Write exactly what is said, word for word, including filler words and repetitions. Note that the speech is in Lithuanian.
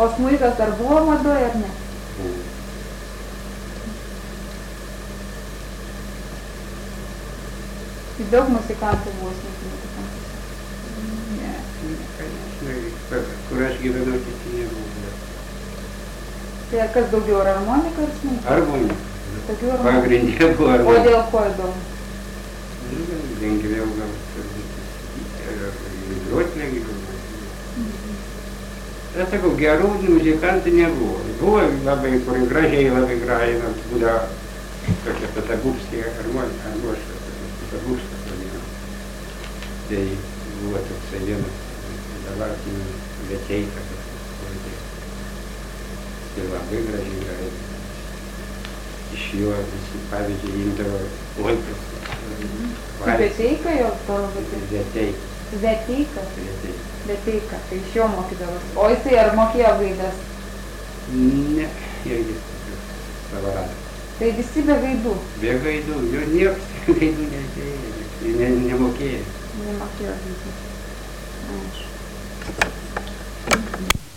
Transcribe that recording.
O smuikas dar buvo madoje, ar ne? Buvo. Tai daug muzikantų buvo smuikininkų. Ne, nežinai, kur aš gyvenau, kiti nebuvo. Tai kas daugiau, ar harmonika ar smuikas? Harmonika. Daugiau harmonika. Pagrindė buvo O harmonika. dėl ko įdomu? Lengviau gal groti lengviau. Aš sakau, gerų muzikantų nebuvo. Buvo labai, kur gražiai, labai gražiai, nors būdavo tokia Petagurskė harmonika, harmoška, Petagurska vadinama. Tai buvo toksai vienas dabartinis Veteikas. Tai labai gražiai gražiai. Iš jo visi pavyzdžiai imdavo Volkas. Veteika jo pavadė? Veteika. Veteika? Veteika. Veteika, tai iš jo mokydavos. O jisai ar mokėjo gaidas? Ne, irgi savo radą. Tai visi be gaidų? Be gaidų, jo niekas gaidų neatėjo, ne, nemokėjo. Nemokėjo gaidų. Ačiū.